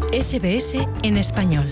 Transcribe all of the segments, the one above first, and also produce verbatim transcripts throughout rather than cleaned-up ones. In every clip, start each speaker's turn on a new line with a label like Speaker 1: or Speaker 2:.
Speaker 1: S B S en español.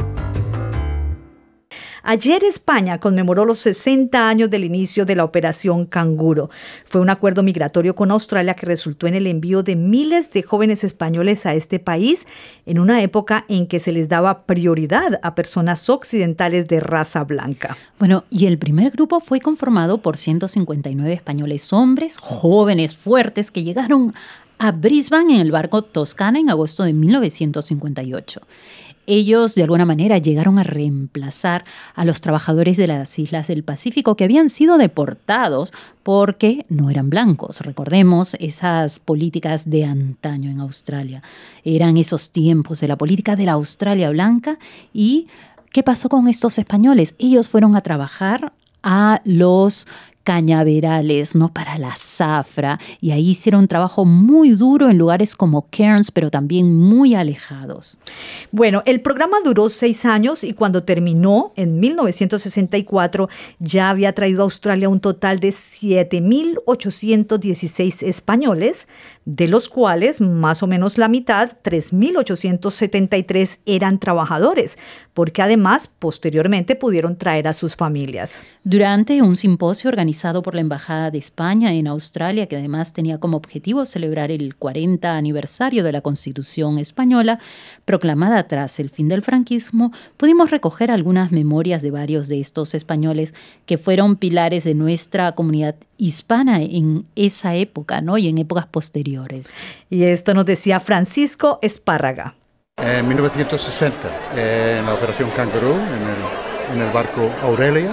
Speaker 2: Ayer España conmemoró los sesenta años del inicio de la Operación Canguro. Fue un acuerdo migratorio con Australia que resultó en el envío de miles de jóvenes españoles a este país en una época en que se les daba prioridad a personas occidentales de raza blanca.
Speaker 3: Bueno, y el primer grupo fue conformado por ciento cincuenta y nueve españoles hombres, jóvenes, fuertes, que llegaron a Brisbane en el barco Toscana en agosto de mil novecientos cincuenta y ocho. Ellos, de alguna manera, llegaron a reemplazar a los trabajadores de las islas del Pacífico que habían sido deportados porque no eran blancos. Recordemos esas políticas de antaño en Australia. Eran esos tiempos de la política de la Australia blanca. ¿Y qué pasó con estos españoles? Ellos fueron a trabajar a los cañaverales, ¿no? Para la zafra, y ahí hicieron un trabajo muy duro en lugares como Cairns, pero también muy alejados.
Speaker 2: Bueno, el programa duró seis años y cuando terminó en mil novecientos sesenta y cuatro ya había traído a Australia un total de siete mil ochocientos dieciséis españoles, de los cuales más o menos la mitad, tres mil ochocientos setenta y tres, eran trabajadores, porque además posteriormente pudieron traer a sus familias.
Speaker 3: Durante un simposio organizado por la Embajada de España en Australia, que además tenía como objetivo celebrar el cuarenta aniversario de la Constitución española, proclamada tras el fin del franquismo, pudimos recoger algunas memorias de varios de estos españoles que fueron pilares de nuestra comunidad hispana en esa época, ¿no? Y en épocas posteriores.
Speaker 2: Y esto nos decía Francisco Espárraga.
Speaker 4: En mil novecientos sesenta, eh, en la Operación Canguro, en el, en el barco Aurelia,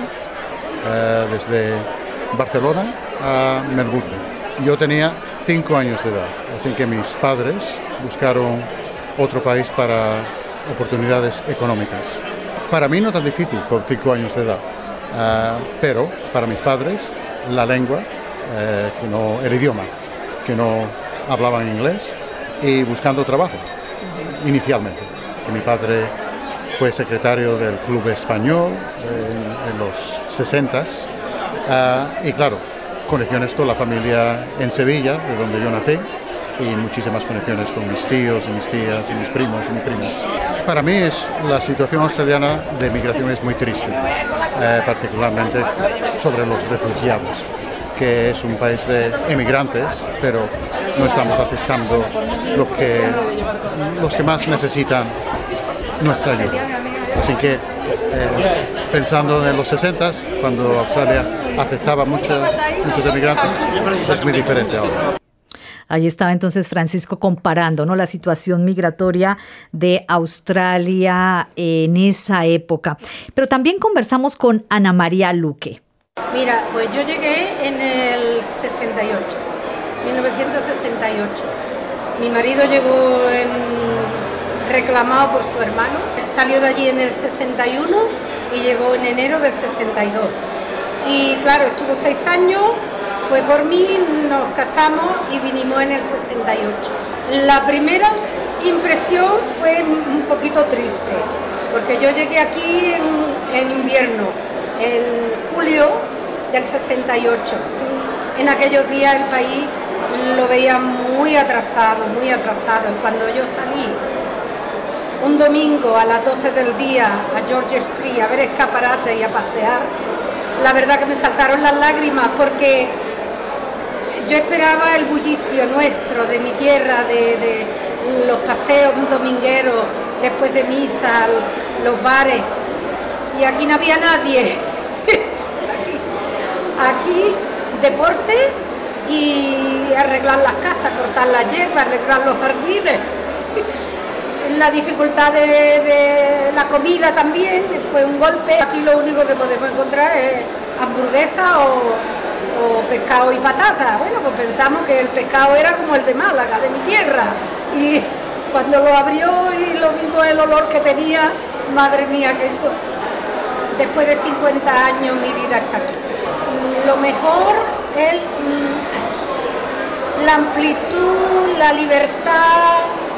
Speaker 4: eh, desde Barcelona a Melbourne. Yo tenía cinco años de edad, así que mis padres buscaron otro país para oportunidades económicas. Para mí no tan difícil con cinco años de edad, uh, pero para mis padres la lengua, eh, que no, el idioma, que no hablaban inglés, y buscando trabajo inicialmente. Y mi padre fue secretario del Club Español en, en los sesentas. Uh, y claro, conexiones con la familia en Sevilla, de donde yo nací, y muchísimas conexiones con mis tíos y mis tías y mis primos y mis primas. Para mí es, la situación australiana de migración es muy triste, eh, particularmente sobre los refugiados, que es un país de emigrantes, pero no estamos aceptando los que, los que más necesitan nuestra ayuda. Así que, eh, pensando en los sesentas, cuando Australia aceptaba muchos, muchos emigrantes, pues es muy diferente ahora.
Speaker 2: Ahí estaba entonces Francisco comparando, ¿no?, la situación migratoria de Australia en esa época. Pero también conversamos con Ana María Luque.
Speaker 5: Mira, pues yo llegué en el sesenta y ocho, mil novecientos sesenta y ocho. Mi marido llegó en, reclamado por su hermano. Salió de allí en el sesenta y uno y llegó en enero del sesenta y dos. Y claro, estuvo seis años, fue por mí, nos casamos y vinimos en el sesenta y ocho. La primera impresión fue un poquito triste, porque yo llegué aquí en, en invierno, en julio del sesenta y ocho. En aquellos días el país lo veía muy atrasado, muy atrasado. Y cuando yo salí un domingo a las doce del día a George Street a ver escaparates y a pasear, la verdad que me saltaron las lágrimas, porque yo esperaba el bullicio nuestro de mi tierra, de, de los paseos domingueros después de misa, los bares, y aquí no había nadie. aquí, aquí deporte y arreglar las casas, cortar la hierba, arreglar los jardines. La dificultad de, de la comida también fue un golpe. Aquí lo único que podemos encontrar es hamburguesa o, o pescado y patata. Bueno, pues pensamos que el pescado era como el de Málaga, de mi tierra. Y cuando lo abrió y lo vimos, el olor que tenía, madre mía, que eso. Después de cincuenta años mi vida está aquí. Lo mejor es la amplitud, la libertad.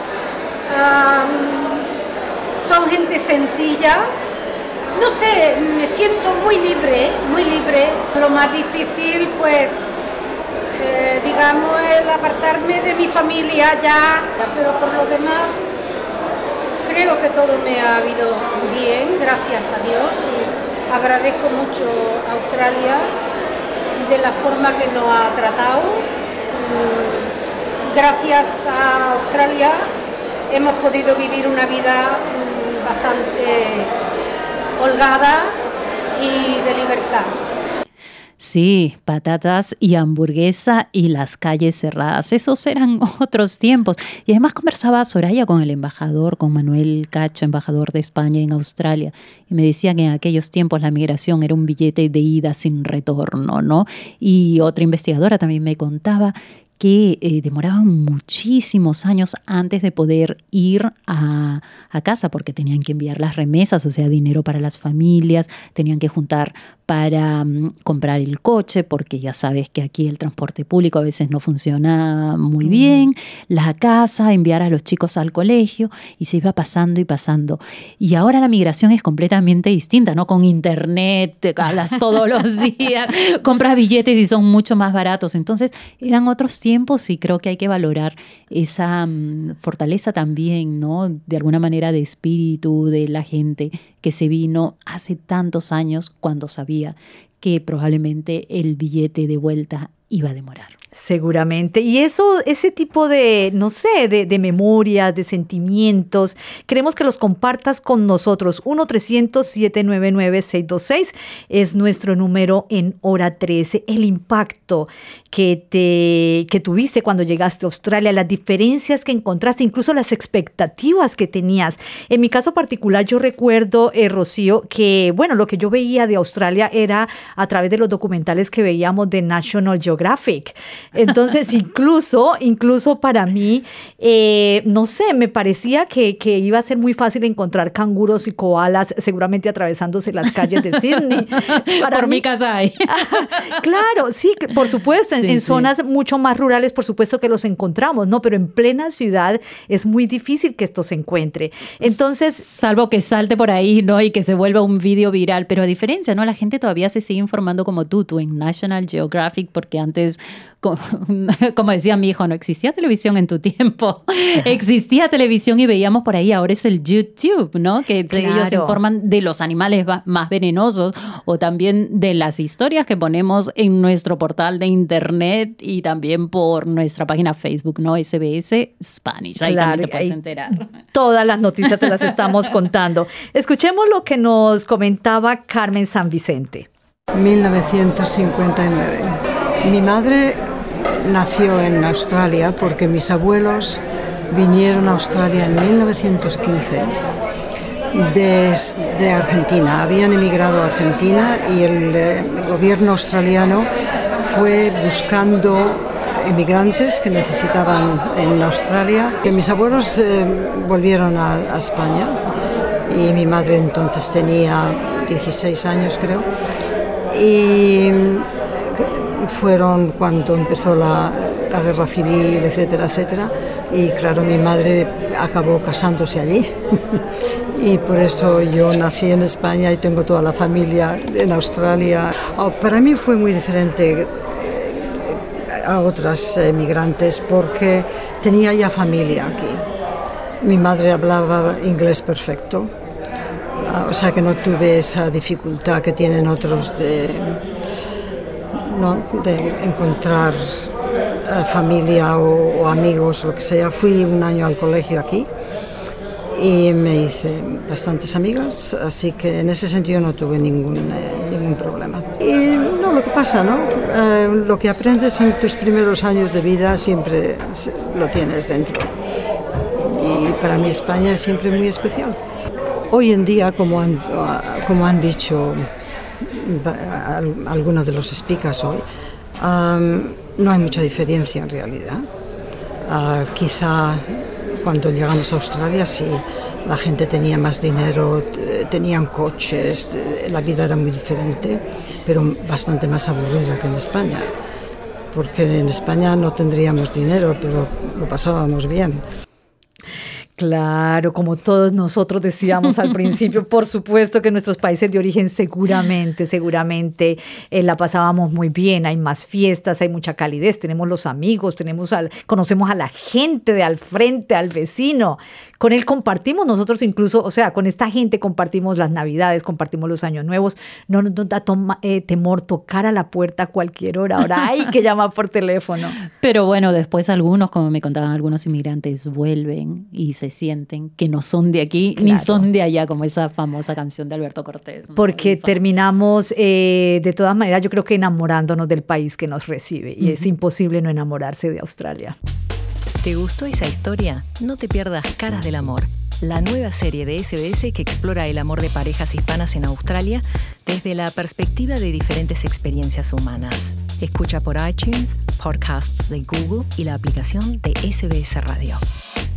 Speaker 5: Um, son gente sencilla, no sé, me siento muy libre, muy libre. Lo más difícil, pues, eh, digamos, el apartarme de mi familia ya, pero por lo demás, que todo me ha ido bien, gracias a Dios, y agradezco mucho a Australia de la forma que nos ha tratado. Gracias a Australia hemos podido vivir una vida bastante holgada y de libertad.
Speaker 3: Sí, patatas y hamburguesa y las calles cerradas. Esos eran otros tiempos. Y además conversaba Soraya con el embajador, con Manuel Cacho, embajador de España en Australia. Y me decía que en aquellos tiempos la migración era un billete de ida sin retorno, ¿no? Y otra investigadora también me contaba que eh, demoraban muchísimos años antes de poder ir a, a casa porque tenían que enviar las remesas, o sea, dinero para las familias, tenían que juntar para um, comprar el coche, porque ya sabes que aquí el transporte público a veces no funciona muy bien, mm. la casa, enviar a los chicos al colegio, y se iba pasando y pasando. Y ahora la migración es completamente distinta, ¿no? Con internet, te hablas todos los días, compras billetes y son mucho más baratos. Entonces, eran otros tiempos y creo que hay que valorar esa um, fortaleza también, ¿no? De alguna manera de espíritu de la gente que se vino hace tantos años cuando sabía que probablemente el billete de vuelta iba a demorar.
Speaker 2: Seguramente. Y eso, ese tipo de, no sé, de, de memorias, de sentimientos, queremos que los compartas con nosotros. uno trescientos, siete nueve nueve, seis dos seis es nuestro número en Hora trece. El impacto que, te, que tuviste cuando llegaste a Australia, las diferencias que encontraste, incluso las expectativas que tenías. En mi caso particular, yo recuerdo, eh, Rocío, que, bueno, lo que yo veía de Australia era a través de los documentales que veíamos de National Geographic. Entonces, incluso, incluso para mí, eh, no sé, me parecía que, que iba a ser muy fácil encontrar canguros y koalas, seguramente atravesándose las calles de Sydney. Para
Speaker 3: por
Speaker 2: mí,
Speaker 3: mi casa hay.
Speaker 2: Claro, sí, por supuesto, en, sí, en sí. zonas mucho más rurales, por supuesto que los encontramos, ¿no? Pero en plena ciudad es muy difícil que esto se encuentre. Entonces,
Speaker 3: salvo que salte por ahí, ¿no? Y que se vuelva un video viral, pero a diferencia, ¿no? La gente todavía se sigue informando como tú, tú en National Geographic, porque antes, como decía mi hijo, no existía televisión en tu tiempo. Existía televisión y veíamos por ahí, ahora es el YouTube, ¿no? Que claro. ellos informan de los animales más venenosos o también de las historias que ponemos en nuestro portal de internet y también por nuestra página Facebook, ¿no? S B S Spanish. Ahí claro, también te puedes enterar.
Speaker 2: Todas las noticias te las estamos contando. Escuchemos lo que nos comentaba Carmen San Vicente.
Speaker 6: mil novecientos cincuenta y nueve. Mi madre nació en Australia porque mis abuelos vinieron a Australia en mil novecientos quince desde Argentina. Habían emigrado a Argentina y el, el gobierno australiano fue buscando emigrantes que necesitaban en Australia. Que mis abuelos eh, volvieron a, a España y mi madre entonces tenía dieciséis años, creo. Y fueron cuando empezó la, la guerra civil, etcétera, etcétera. Y claro, mi madre acabó casándose allí. Y por eso yo nací en España y tengo toda la familia en Australia. Oh, para mí fue muy diferente a otras emigrantes porque tenía ya familia aquí. Mi madre hablaba inglés perfecto, o sea que no tuve esa dificultad que tienen otros de, ¿no? de encontrar familia o, o amigos o lo que sea. Fui un año al colegio aquí y me hice bastantes amigas, así que en ese sentido no tuve ningún, eh, ningún problema. Y no, lo que pasa, ¿no? Eh, lo que aprendes en tus primeros años de vida siempre lo tienes dentro. Y para mí España es siempre muy especial. Hoy en día, como han, como han dicho algunos de los speakers hoy, um, no hay mucha diferencia en realidad. Uh, quizá cuando llegamos a Australia sí, la gente tenía más dinero, tenían coches, la vida era muy diferente, pero bastante más aburrida que en España. Porque en España no tendríamos dinero, pero lo pasábamos bien.
Speaker 2: Claro, como todos nosotros decíamos al principio, por supuesto que en nuestros países de origen seguramente, seguramente eh, la pasábamos muy bien, hay más fiestas, hay mucha calidez, tenemos los amigos, tenemos al, conocemos a la gente de al frente, al vecino, con él compartimos nosotros incluso, o sea, con esta gente compartimos las Navidades, compartimos los Años Nuevos, no nos da toma, eh, temor tocar a la puerta a cualquier hora, ahora hay que llamar por teléfono.
Speaker 3: Pero bueno, después algunos, como me contaban algunos inmigrantes, vuelven y se sienten que no son de aquí, claro, ni son de allá, como esa famosa canción de Alberto Cortés, ¿no? Porque
Speaker 2: terminamos, eh, de todas maneras, yo creo que enamorándonos del país que nos recibe. Y uh-huh. es imposible no enamorarse de Australia.
Speaker 1: ¿Te gustó esa historia? No te pierdas Caras del Amor, la nueva serie de S B S que explora el amor de parejas hispanas en Australia desde la perspectiva de diferentes experiencias humanas. Escucha por iTunes, podcasts de Google y la aplicación de S B S Radio.